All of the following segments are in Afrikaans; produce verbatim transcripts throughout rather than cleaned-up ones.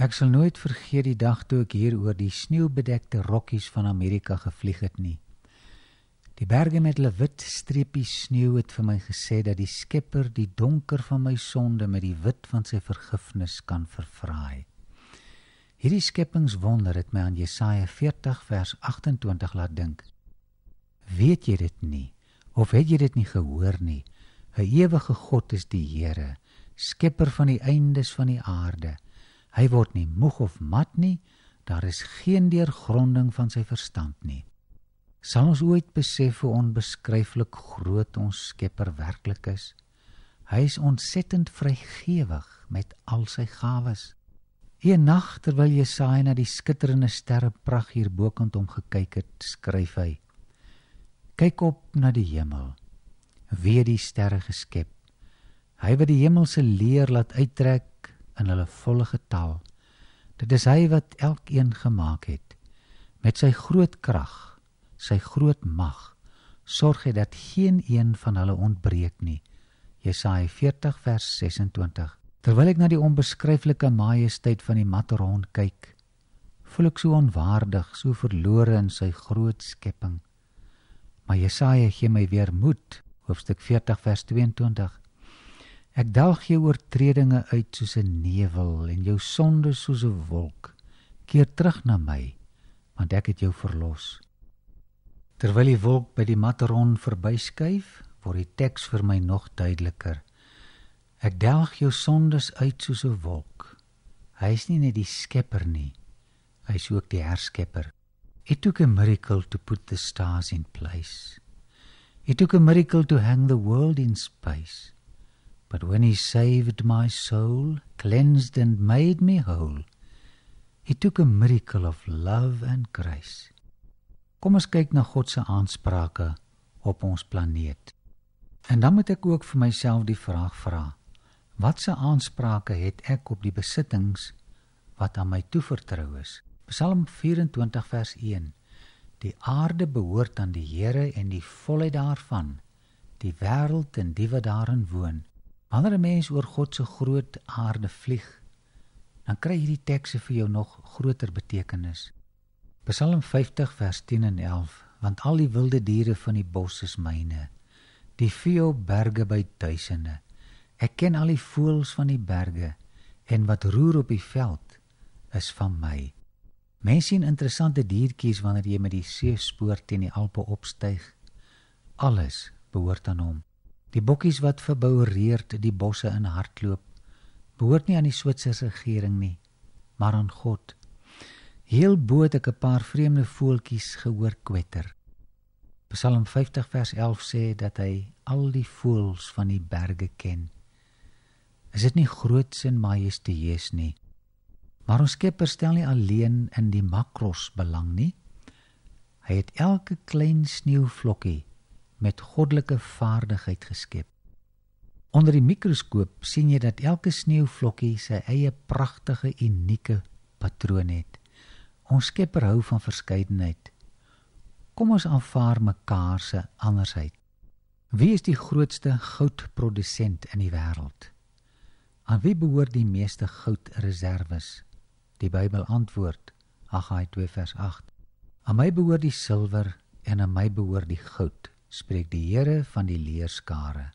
Ek sal nooit vergeet die dag toe ek hier oor die sneeuwbedekte rokkies van Amerika gevlieg het nie. Die berge met hulle wit streepies sneeuw het vir my gesê dat die Skepper die donker van my sonde met die wit van sy vergifnis kan vervraai. Hierdie skeppingswonder het my aan Jesaja veertig vers agtentwintig laat dink. Weet jy dit nie, of het jy dit nie gehoor nie? 'n Ewige God is die Here, Skepper van die eindes van die aarde. Hy word nie moeg of mat nie, daar is geen deurgronding van sy verstand nie. Sal ons ooit besef hoe onbeskryflik groot ons Skepper werklik is? Hy is ontsettend vrygewig met al sy gawes. Een nag terwyl Jesaja na die skitterende sterrepragt hier bokant hom gekyk het, skryf hy: Kyk op na die hemel, wie het die sterre geskep? Hy wat die hemelse leer laat uittrek in hulle volle getal. Dit is hy wat elkeen gemaak het. Met sy groot krag, sy groot mag, sorg hy dat geen een van hulle ontbreek nie. Jesaja veertig vers sesentwintig. Terwyl ek na die onbeskryflike majesteit van die Matterhorn kyk, voel ek so onwaardig, so verlore in sy groot skepping. Maar Jesaja gee my weer moed, hoofstuk veertig vers tweeëntwintig. Ek dalg jou oortredinge uit soos 'n nevel en jou sonde soos 'n wolk. Keer terug na my, want ek het jou verlos. Terwyl die wolk by die Matterhorn verbyskuif, word die teks vir my nog duideliker. Ek delg jou sondes uit soos 'n wolk. Hy is nie net die skepper nie, hy is ook die herskepper. It took a miracle to put the stars in place. It took a miracle to hang the world in space. But when he saved my soul, cleansed and made me whole, it took a miracle of love and grace. Kom ons kyk na God se aansprake op ons planeet. En dan moet ek ook vir myself die vraag vra, wat se aansprake het ek op die besittings wat aan my toevertrou is? Psalm vyerentwintig vers een. Die aarde behoort aan die Here en die volheid daarvan, die wêreld en die wat daarin woon. Wanneer 'n mens oor God se groot aarde vlieg, dan kry hierdie tekste vir jou nog groter betekenis. Psalm vyftig vers tien en elf, want al die wilde diere van die bos is myne, die vee op berge by duisende. Ek ken al die voëls van die berge, en wat roer op die veld, is van my. Mens sien interessante diertjies wanneer jy met die seespoor teen die Alpe opstyg. Alles behoort aan hom. Die bokkies wat verboureerd die bosse in hardloop, behoort nie aan die Switserse regering nie, maar aan God. Heel bo het ek 'n paar vreemde voeltjies gehoor kwetter. Psalm vyftig vers elf sê dat hy al die voëls van die berge ken. Is dit nie groots en majestueus nie? Maar ons Skepper stel nie alleen in die makros belang nie. Hy het elke klein sneeuvlokkie met goddelike vaardigheid geskep. Onder die mikroskoop sien jy dat elke sneeuvlokkie sy eie pragtige, unieke patroon het. Ons Skepper hou van verskeidenheid. Kom ons aanvaar mekaar se andersheid. Wie is die grootste goudprodusent in die wêreld? Aan wie behoort die meeste goudreserwes? Die Bybel antwoord, Haggai twee vers agt. Aan my behoort die silwer en aan my behoort die goud, spreek die Here van die leerskare.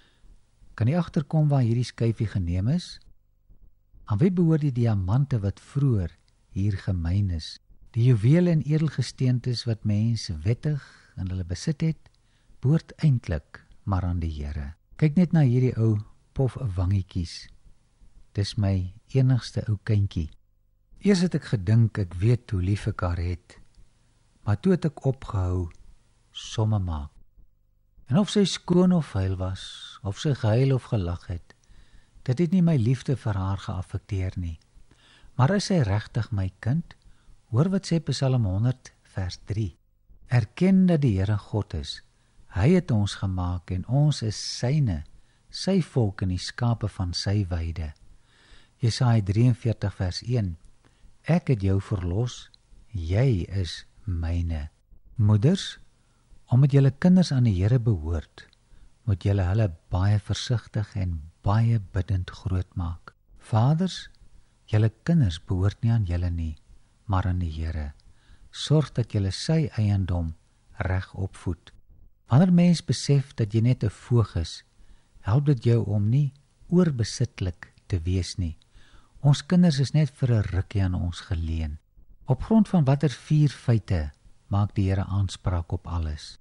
Kan jy agterkom waar hierdie skyfie geneem is? Aan wie behoort die diamante wat vroeër hier gemyn is? Die juwele en edelgesteentes wat mense wettig in hulle besit het, behoort eintlik maar aan die Here. Kyk net na hierdie ou pof wangetjies. Dis my enigste ou kindjie. Eers het ek gedink ek weet hoe lief ek haar het, maar toe het ek opgehou somme maak. En of sy skoon of vuil was, of sy gehuil of gelag het, dit het nie my liefde vir haar geaffekteer nie. Maar is sy regtig my kind? Hoor wat sê Psalm honderd vers drie. Erken dat die Here God is. Hy het ons gemaak en ons is syne, sy volk en die skape van sy weide. Jesaja drieënveertig vers een. Ek het jou verlos, jy is myne. Moeders, omdat julle kinders aan die Here behoort, moet julle hulle baie versigtig en baie bidend grootmaak. Vaders, Julle kinders behoort nie aan julle nie, maar aan die Here. Sorg dat julle sy eiendom reg opvoed. Wanneer mens besef dat jy net 'n voog is, help dit jou om nie oorbesitlik te wees nie. Ons kinders is net vir 'n rukkie aan ons geleen. Op grond van watter vier feite maak die Here aanspraak op alles?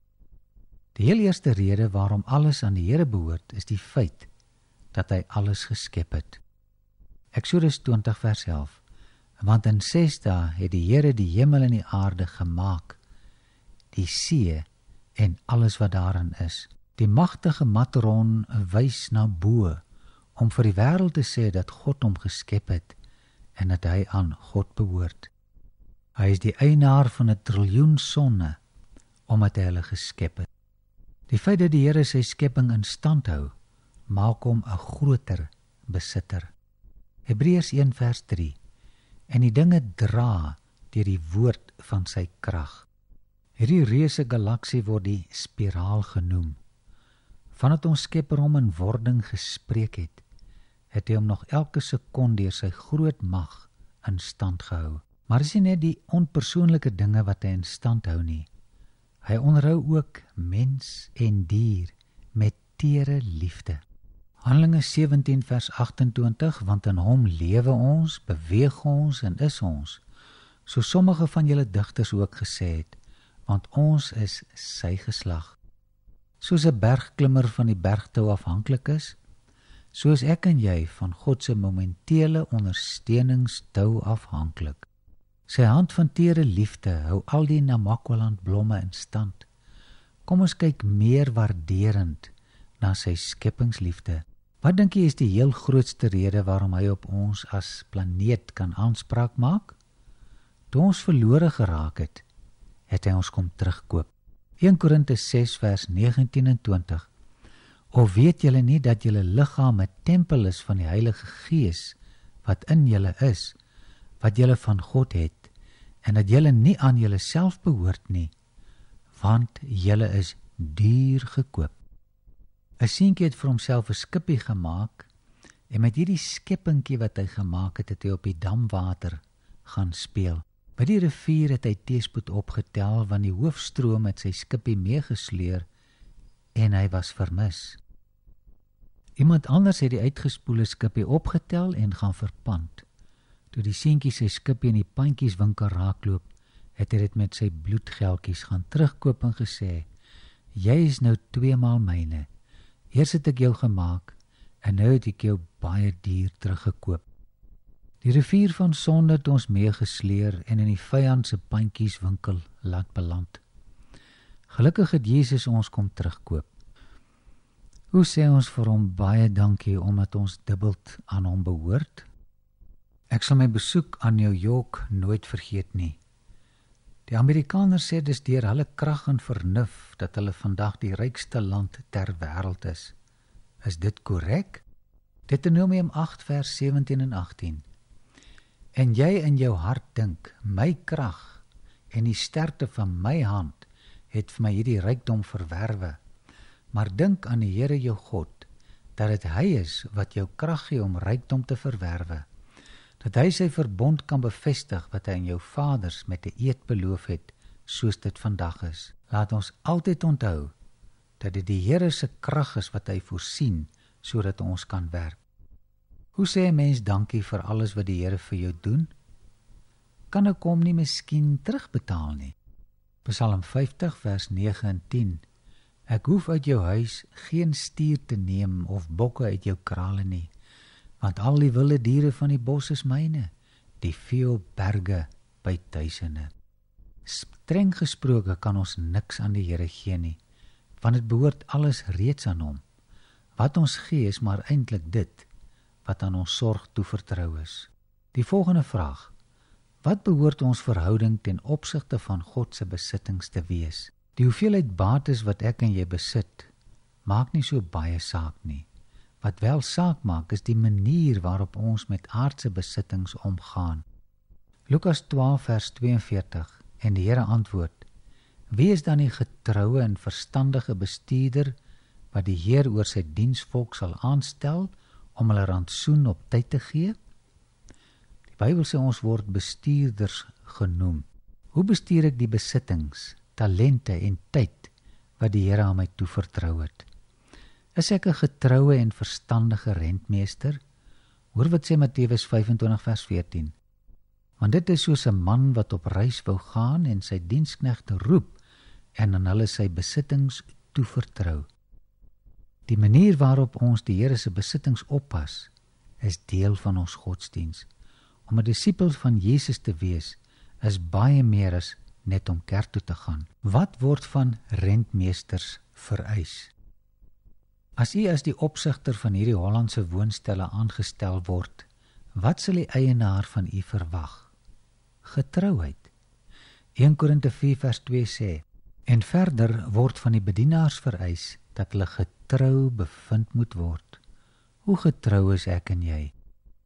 Die heel eerste rede waarom alles aan die Here behoort, is die feit dat hy alles geskep het. Eksodus twintig vers elf. Want in ses dae het die Here die hemel en die aarde gemaak, die see en alles wat daarin is. Die magtige Matron wys na bo, om vir die wêreld te sê dat God hom geskep het en dat hy aan God behoort. Hy is die eienaar van 'n triljoen sonne, omdat hy hulle geskep het. Die feit dat die Here sy skepping in stand hou, maak hom 'n groter besitter. Hebreërs een vers drie. En die dinge dra deur die woord van sy krag. Hierdie reuse galaksie word die spiraal genoem. Vandat ons Skepper hom in wording gespreek het, het hy hom nog elke sekonde deur sy groot mag in stand gehou. Maar is nie net die onpersoonlike dinge wat hy in stand hou nie. Hy onderhou ook mens en dier met tere liefde. Handelinge sewentien vers agt-en-twintig, want in hom lewe ons, beweeg ons en is ons, so sommige van julle digters ook gesê het, want ons is sy geslag. Soos 'n bergklimmer van die bergtou afhanklik is, so is ek en jy van God se momentele ondersteuningstou afhanklik. Sy hand van tere liefde hou al die Namakwaland blomme in stand. Kom ons kyk meer waarderend na sy skepingsliefde. Wat dink jy is die heel grootste rede waarom hy op ons as planeet kan aanspraak maak? Toe ons verlore geraak het, het hy ons kom terugkoop. een Korinte ses vers negentien en twintig. Of weet julle nie dat julle liggaam 'n tempel is van die Heilige Gees wat in julle is, wat julle van God het, en dat julle nie aan julle self behoort nie, want julle is duur gekoop. 'n Seentjie het vir homself 'n skippie gemaak, en met hierdie skeppingkie wat hy gemaak het, het hy op die damwater gaan speel. By die rivier het hy teespoed opgetel, want die hoofstroom het sy skippie meegesleer, en hy was vermis. Iemand anders het die uitgespoelde skippie opgetel en gaan verpand. Toe die seentjie sy skippie in die pandjieswinkel raakloop, het hy dit met sy bloedgeldjies gaan terugkoop en gesê, jy is nou tweemaal myne. Eers het ek jou gemaak, en nou het ek jou baie duur teruggekoop. Die rivier van sonde het ons meegesleer en in die vyand se pandjieswinkel laat beland. Gelukkig het Jesus ons kom terugkoop. Hoe sê ons vir hom baie dankie omdat ons dubbeld aan hom behoort? Ek sal my besoek aan New York nooit vergeet nie. Die Amerikaners sê dis deur hulle krag en vernuf dat hulle vandag die rykste land ter wêreld is. Is dit korrek? Deuteronomium agt vers sewentien en agttien. En jy in jou hart dink, my krag en die sterkte van my hand het vir my hierdie rykdom verwerwe. Maar dink aan die Here jou God, dat dit hy is wat jou krag gee om rykdom te verwerwe. Dat hy sy verbond kan bevestig wat hy aan jou vaders met 'n eed beloof het, soos dit vandag is. Laat ons altyd onthou dat dit die Here se krag is wat hy voorsien, sodat ons kan werk. Hoe sê 'n mens dankie vir alles wat die Here vir jou doen? Kan ek hom nie miskien terugbetaal nie? Psalm vyftig vers nege en tien. Ek hoef uit jou huis geen stier te neem of bokke uit jou krale nie, want al die wilde diere van die bos is myne, die vee op berge by duisende. Streng gesproke kan ons niks aan die Here gee nie, want dit behoort alles reeds aan hom. Wat ons gee is maar eintlik dit, wat aan ons sorg toevertrou is. Die volgende vraag, wat behoort ons verhouding ten opsigte van God se besittings te wees? Die hoeveelheid bates wat ek en jy besit, maak nie so baie saak nie. Wat wel saak maak is die manier waarop ons met aardse besittings omgaan. Lukas twaalf vers tweeënveertig, en die Here antwoord, wie is dan die getroue en verstandige bestuurder wat die Heer oor sy diensvolk sal aanstel om hulle rantsoen op tyd te gee? Bybel sê ons word bestuurders genoem. Hoe bestuur ek die besittings, talente en tyd wat die Here aan my toevertrou het? Is ek 'n getroue en verstandige rentmeester? Hoor wat sê Matteus vyf-en-twintig vers veertien. Want dit is soos 'n man wat op reis wou gaan en sy diensknegte roep en aan hulle sy besittings toevertrou. Die manier waarop ons die Here se besittings oppas, is deel van ons godsdiens. Om 'n disipel van Jesus te wees, is baie meer as net om kerk toe te gaan. Wat word van rentmeesters vereis? As u as die opsigter van hierdie Hollandse woonstelle aangestel word, wat sal die eienaar van u verwag? Getrouheid. Eerste Korinte vier vers twee sê, en verder word van die bedienaars vereis dat hulle getrou bevind moet word. Hoe getrou is ek en jy?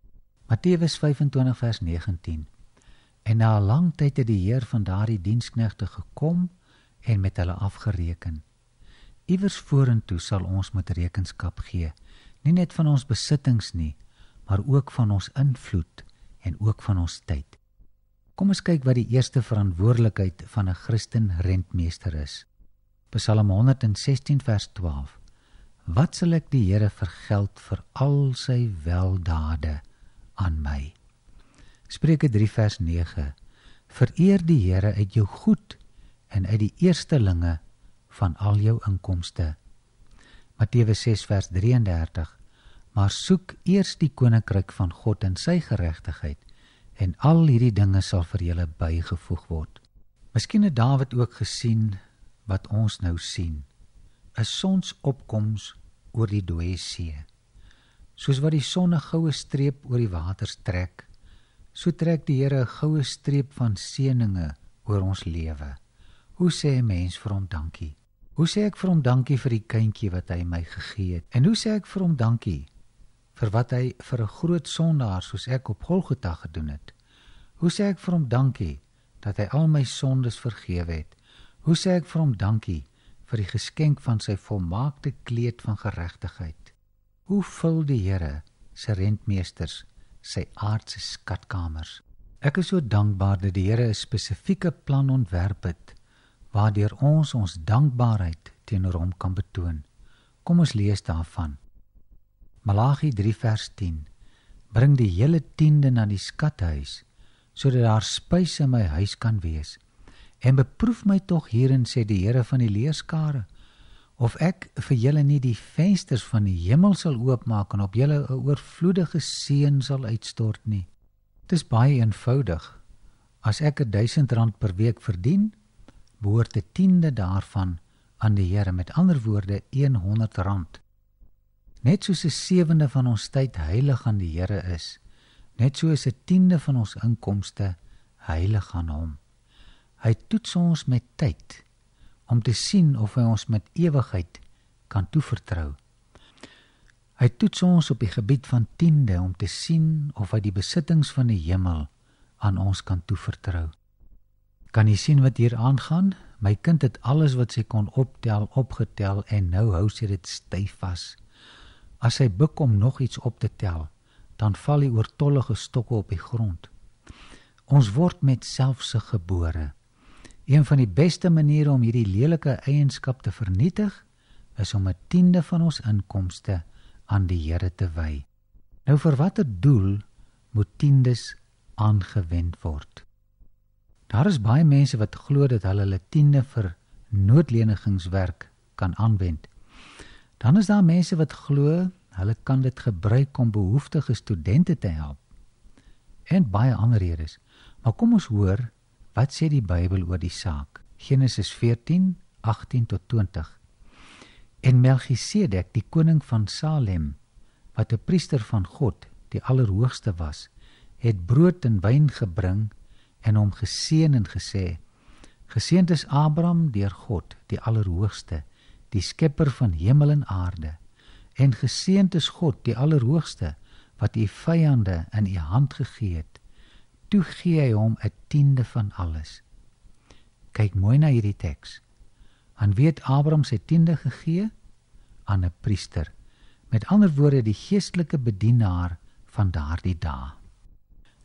Matteus vyf-en-twintig vers negentien. En na 'n lang tyd het die heer van daardie diensknegte gekom en met hulle afgereken. Iewers vorentoe sal ons moet rekenskap gee, nie net van ons besittings nie, maar ook van ons invloed en ook van ons tyd. Kom ons kyk wat die eerste verantwoordelikheid van 'n Christen rentmeester is. Psalm honderdsestien vers twaalf. Wat sal ek die Here vergeld vir al sy weldade aan my? Spreuke drie vers nege. Vereer die Here uit jou goed en uit die eerstelinge van al jou inkomste. Matteus ses vers drieëndertig. Maar soek eers die koninkryk van God en sy geregtigheid, en al hierdie dinge sal vir julle bygevoeg word. Miskien het Dawid ook gesien wat ons nou sien, 'n sonsopkoms oor die dooie see. Soos wat die son 'n goue streep oor die waters trek, so trek die Here 'n goue streep van seëninge oor ons lewe. Hoe sê 'n mens vir hom dankie? Hoe sê ek vir hom dankie vir die kindjie wat hy my gegee het? En hoe sê ek vir hom dankie vir wat hy vir 'n groot sondaar soos ek op Golgotha gedoen het? Hoe sê ek vir hom dankie dat hy al my sondes vergewe het? Hoe sê ek vir hom dankie vir die geskenk van sy volmaakte kleed van geregtigheid? Hoe vul die Here se rentmeesters sy aardse skatkamers? Ek is so dankbaar dat die Here 'n spesifieke plan ontwerp het, waardeur ons ons dankbaarheid teenoor hom kan betoon. Kom ons lees daarvan. Malagi drie vers tien. Bring die hele tiende na die skathuis, sodat daar spys in my huis kan wees. En beproef my tog hierin, sê die Here van die leerskare, of ek vir julle nie die vensters van die hemel sal oopmaak en op julle 'n oorvloedige seën sal uitstort nie. Dit is baie eenvoudig. As ek 'n duisend rand per week verdien, behoort 'n tiende daarvan aan die Here, met ander woorde honderd rand. Net soos 'n sewende van ons tyd heilig aan die Here is, net so is 'n tiende van ons inkomste heilig aan hom. Hy toets ons met tyd, om te sien of hy ons met ewigheid kan toevertrou. Hy toets ons op die gebied van tiende, om te sien of hy die besittings van die hemel aan ons kan toevertrou. Kan jy sien wat hier aangaan? My kind het alles wat sy kon optel, opgetel, en nou hou sy dit styf vas. As sy buk om nog iets op te tel, dan val die oortollige stokke op die grond. Ons word met selfsug gebore. Een van die beste maniere om hierdie lelike eienskap te vernietig, is om 'n tiende van ons inkomste aan die Here te wy. Nou vir watter doel moet tiendes aangewend word? Daar is baie mense wat glo dat hulle hulle tiende vir noodlenigingswerk kan aanwend. Dan is daar mense wat glo hulle kan dit gebruik om behoeftige studente te help. En baie ander redes. Maar kom ons hoor, wat sê die Bybel oor die saak? Genesis veertien, agttien tot twintig. En Melchisedek, die koning van Salem, wat 'n priester van God, die Allerhoogste was, het brood en wyn gebring en hom geseën en gesê, geseënd is Abraham deur God, die Allerhoogste, die skepper van hemel en aarde, en geseënd is God, die Allerhoogste, wat u vyande in u hand gegee het. Toe gee hy hom 'n tiende van alles. Kyk mooi na hierdie teks. Aan wie het Abraham sy tiende gegee? Aan 'n priester. Met ander woorde, die geestelike bedienaar van daardie dae.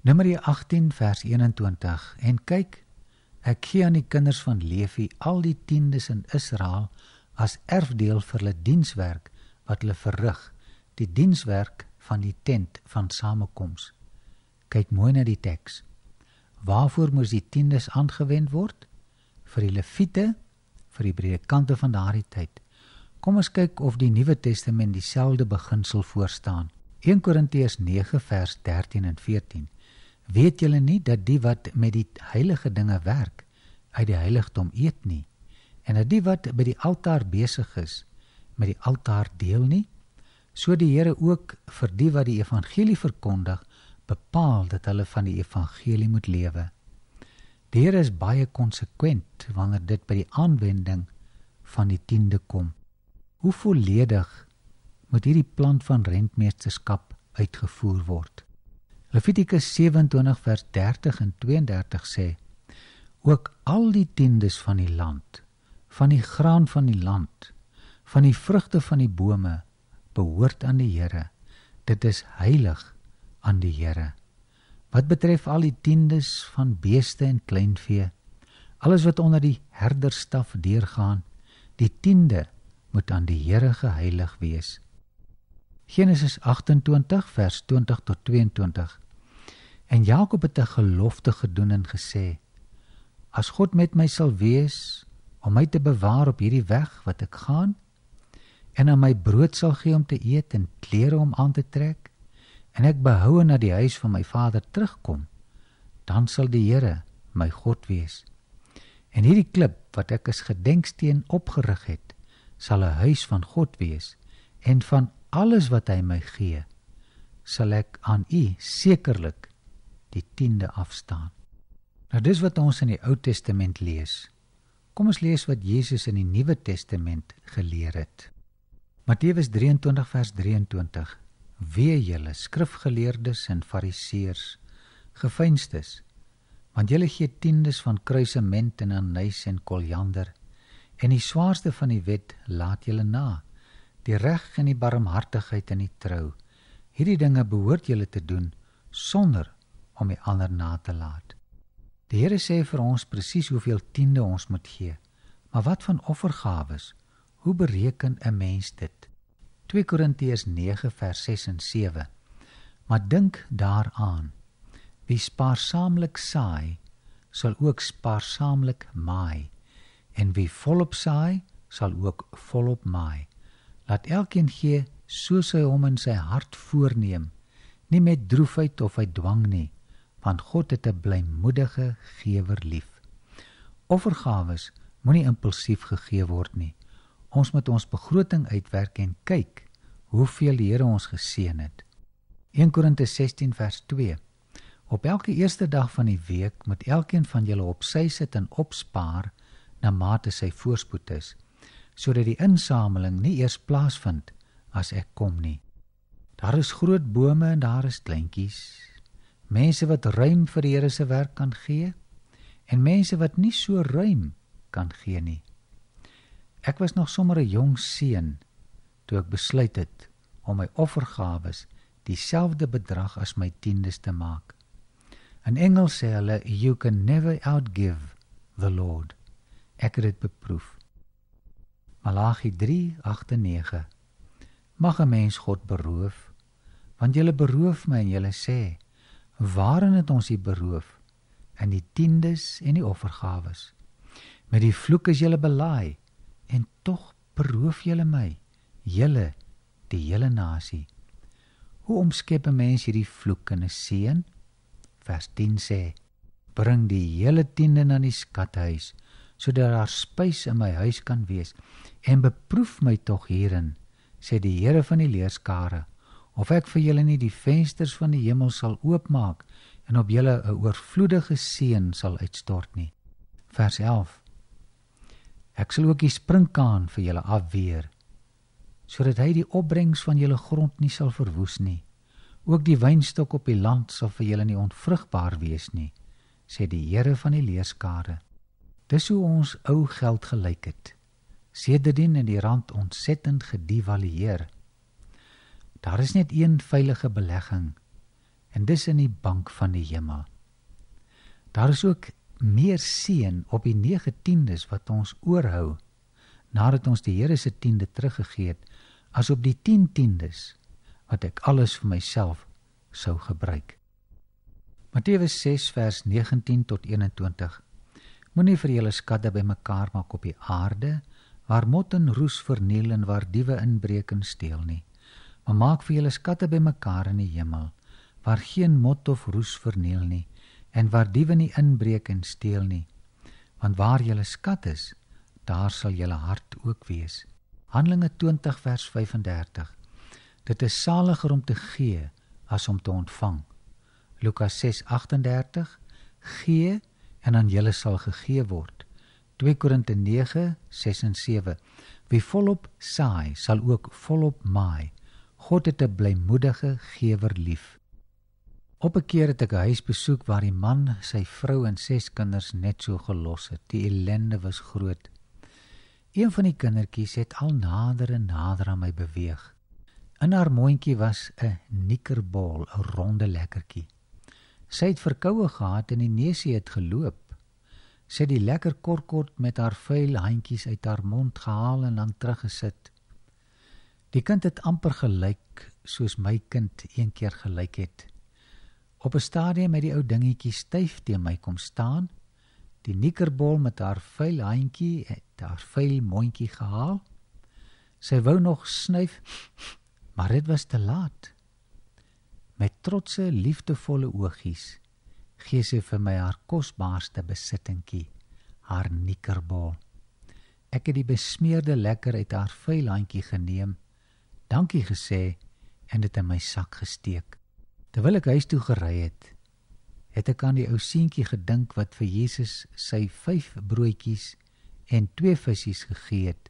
Numeri agttien vers eenentwintig. En kyk, ek gee aan die kinders van Levi al die tiendes in Israel as erfdeel vir hulle dienswerk wat hulle verrig, die dienswerk van die tent van samekoms. Kyk mooi na die teks. Waarvoor moes die tiendes aangewend word? Vir die leviete, vir die predikante van daardie tyd. Kom ons kyk of die Nuwe Testament dieselfde beginsel voorstaan. Eerste Korintiërs nege vers dertien en veertien. Weet julle nie dat die wat met die heilige dinge werk, uit die heiligdom eet nie, en dat die wat by die altaar besig is, met die altaar deel nie? So die Here ook vir die wat die evangelie verkondig, bepaal dat hulle van die evangelie moet lewe. Die Here is baie konsekwent wanneer dit by die aanwending van die tiende kom. Hoe volledig moet hierdie plan van rentmeesterskap uitgevoer word? Levitikus sewentwintig vers dertig en tweeëndertig sê, ook al die tiendes van die land, van die graan van die land, van die vrugte van die bome, behoort aan die Here. Dit is heilig aan die Here. Wat betref al die tiendes van beeste en kleinvee, alles wat onder die herderstaf deurgaan, die tiende moet aan die Here geheilig wees. Genesis agtentwintig vers twintig tot tweeëntwintig. En Jakob het 'n gelofte gedoen en gesê, as God met my sal wees, om my te bewaar op hierdie weg wat ek gaan, en aan my brood sal gee om te eet en klere om aan te trek, en ek behoue na die huis van my vader terugkom, dan sal die Here my God wees. En hierdie klip wat ek as gedenksteen opgerig het, sal 'n huis van God wees, en van alles wat hy my gee, sal ek aan u sekerlik die tiende afstaan. Nou dis wat ons in die Ou Testament lees. Kom ons lees wat Jesus in die Nuwe Testament geleer het. Matteus drieëntwintig vers drieëntwintig. Wee julle skrifgeleerdes en fariseërs, geveinstes, want julle gee tiendes van kruisement en anys en koljander, en die swaarste van die wet laat julle na, die reg en die barmhartigheid en die trou. Hierdie dinge behoort julle te doen, sonder om die ander na te laat. Die Here sê vir ons presies hoeveel tiende ons moet gee, maar wat van offergawes? Hoe bereken 'n mens dit? Tweede Korintiërs nege vers ses en sewe. Maar dink daaraan, wie spaarsaamlik saai, sal ook spaarsaamlik maai, en wie volop saai, sal ook volop maai. Laat elkeen gee soos hy hom in sy hart voorneem, nie met droefheid of uit dwang nie, want God het 'n blymoedige gewer lief. Offergawes moenie impulsief gegee word nie. Ons moet ons begroting uitwerk en kyk hoeveel die Here ons geseën het. Eerste Korintiërs sestien vers twee. Op elke eerste dag van die week moet elkeen van julle op sy sit en opspaar na mate sy voorspoed is, sodat die insameling nie eers plaasvind as ek kom nie. Daar is groot bome en daar is kleintjies, mense wat ruim vir die Here se werk kan gee, en mense wat nie so ruim kan gee nie. Ek was nog sommer 'n jong seun toe ek besluit het om my offergawes dieselfde bedrag as my tiendes te maak. In Engels sê hulle, you can never outgive the Lord. Ek het dit beproef. Malagi drie, agt en nege. Mag 'n mens God beroof, want julle beroof my en julle sê, waarin het ons u beroof? In die tiendes en die offergawes. Met die vloek is julle belaai, en tog beroof julle my, julle, die hele nasie. Hoe omskep 'n mens hierdie vloek in 'n seën? Vers tien sê, bring die hele tiende na die skathuis, sodat daar spys in my huis kan wees, en beproef my tog hierin, sê die Here van die leerskare, of ek vir julle nie die vensters van die hemel sal oopmaak, en op julle 'n oorvloedige seën sal uitstort nie. Vers elf, ek sal ook die springkaan vir julle afweer, sodat hy die opbrengs van julle grond nie sal verwoes nie. Ook die wynstok op die land sal vir julle nie onvrugbaar wees nie, sê die Here van die leerskare. Dis hoe ons ou geld gelyk het. Sedertdien in die rand ontsettend gedevalueer. Daar is net een veilige belegging, en dis in die bank van die hemel. Daar is ook meer seën op die nege tiendes wat ons oorhou, nadat ons die Here se tiende teruggegee het, as op die tien tiendes, wat ek alles vir myself sou gebruik. Matteus ses vers negentien tot eenentwintig. Moenie vir julle skatte bymekaar maak op die aarde, waar mot en roes verniel en waar diewe inbreek en steel nie. Maar maak vir julle skatte bymekaar in die hemel, waar geen mot of roes verniel nie, en waar diewe nie inbreek en steel nie. Want waar julle skat is, daar sal julle hart ook wees. Handelinge twintig vers vyfendertig. Dit is saliger om te gee as om te ontvang. Lukas ses agtendertig. Gee en aan julle sal gegee word. twee Korinte nege ses en sewe. Wie volop saai, sal ook volop maai. God het 'n blymoedige gewer lief. Op 'n keer het ek 'n huis besoek waar die man sy vrou en ses kinders net so gelos het. Die ellende was groot. Een van die kindertjies het al nader en nader aan my beweeg. In haar mondjie was 'n nikkerbol, 'n ronde lekkertjie. Sy het verkoue gehad en die neusie het geloop. Sy het die lekker korkort met haar vuil handjies uit haar mond gehaal en dan teruggesit. Die kind het amper gelyk soos my kind een keer gelyk het. Op 'n stadium het die ou dingetjie styf teen my kom staan. Die nikkerbol met haar vuil handjie het haar vuil mondjie gehaal. Sy wou nog snuif, maar dit was te laat. Met trotse, liefdevolle oogies gee sy vir my haar kosbaarste besittingkie, haar nikkerbol. Ek het die besmeerde lekker uit haar vuil handjie geneem, dankie gesê en dit in my sak gesteek. Terwyl ek huis toe gery het, het ek aan die ou seentjie gedink wat vir Jesus sy vyf broodjies en twee visse gegee het.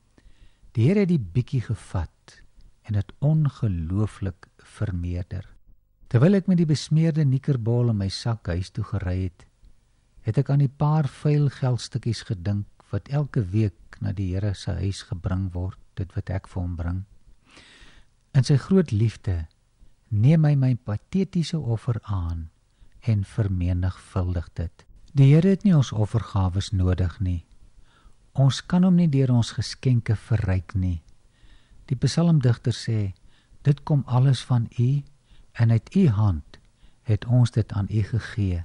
Die Here het die bietjie gevat en het ongelooflik vermeerder. Terwyl ek met die besmeerde nikkerbol in my sak huis toe gery het, het ek aan die paar vuil geldstukkies gedink wat elke week na die Here se huis gebring word, dit wat ek vir hom bring. In sy groot liefde neem hy my patetiese offer aan en vermenigvuldig dit. Die Here het nie ons offergawes nodig nie. Ons kan hom nie deur ons geskenke verryk nie. Die psalmdigter sê, dit kom alles van U en uit U hand het ons dit aan U gegee.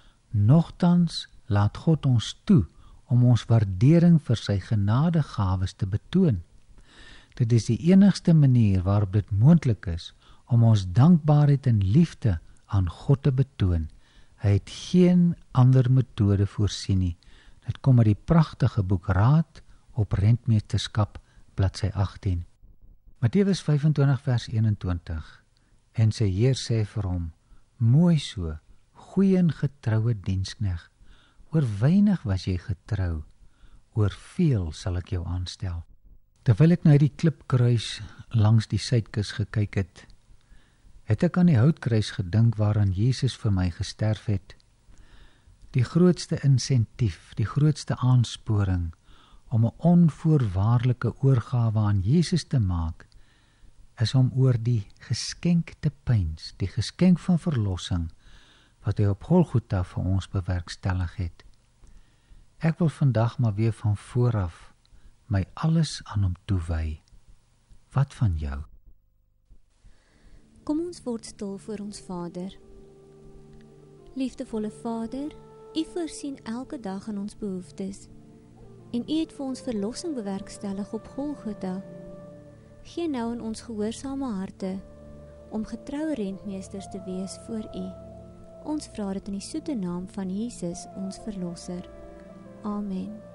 Nogtans laat God ons toe om ons waardering vir sy genadegawes te betoon. Dit is die enigste manier waarop dit moontlik is om ons dankbaarheid en liefde aan God te betoon. Hy het geen ander metode voorsien nie. Dit kom uit die pragtige boek Raad op Rentmeesterskap, bladsy agttien. Matteus vyfentwintig vers eenentwintig. En sy Heer sê vir hom, mooi so, goeie en getroue diensknegt, oor weinig was jy getrou, oor veel sal ek jou aanstel. Terwyl ek na die klipkruis langs die suidkus gekyk het, het ek aan die houtkruis gedink waaraan Jesus vir my gesterf het. Die grootste insentief, die grootste aansporing om 'n onvoorwaardelike oorgawe aan Jesus te maak, is om oor die geskenk te pyns, die geskenk van verlossing, wat hy op Golgotha vir ons bewerkstellig het. Ek wil vandag maar weer van vooraf my alles aan hom toewy. Wat van jou? Kom ons word stil voor ons Vader. Liefdevolle Vader, U voorsien elke dag in ons behoeftes en U het vir ons verlossing bewerkstellig op Golgotha. Gee nou in ons gehoorsame harte om getroue rentmeesters te wees voor U. Ons vra dit in die soete naam van Jesus, ons Verlosser. Amen.